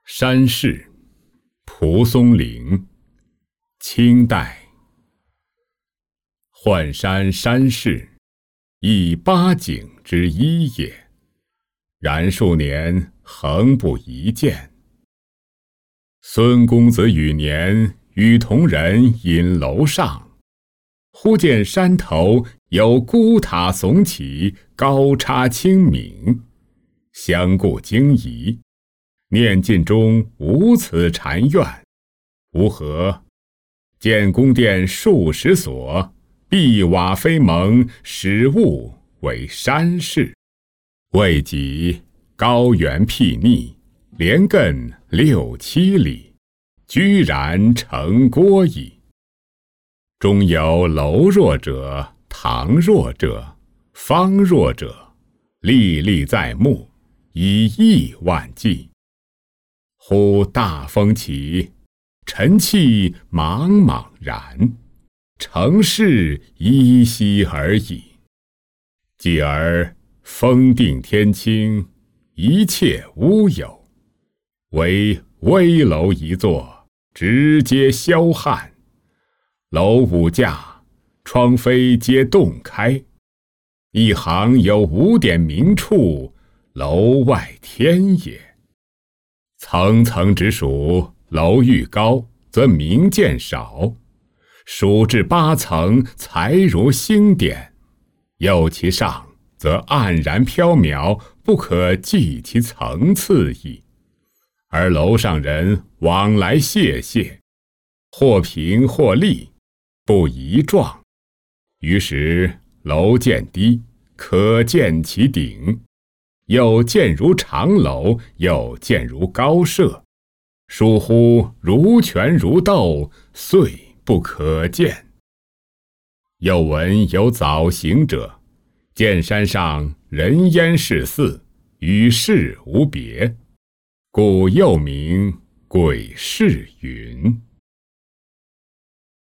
山势，蒲松龄，清代。浣山山势，亦八景之一也。然数年，恒不一见。孙公子与年，与同人饮楼上，忽见山头有孤塔耸起，高插清明，相顾惊疑。念尽中无此禅院，吾何？见宫殿数十所，碧瓦飞蒙，始悟为山势。未及高原僻逆，连亘6、7里，居然成郭矣。中有楼若者，堂若者，方若者，历历在目，以亿万计。忽大风起，尘气茫茫然，城市依稀而已。继而风定天清，一切乌有，唯危楼一座，直接霄汉。楼五架，窗扉皆洞开，一行有5点明处，楼外天也。层层之数，楼愈高，则明见少；数至8层，才如星点；又其上，则黯然缥缈，不可计其层次矣。而楼上人往来谢谢，或平或立，不一状。于是楼渐低，可见其顶。又见如长楼，又见如高舍，殊乎如拳如豆，遂不可见。又闻有早行者，见山上人烟似寺，与世无别，故又名鬼市云。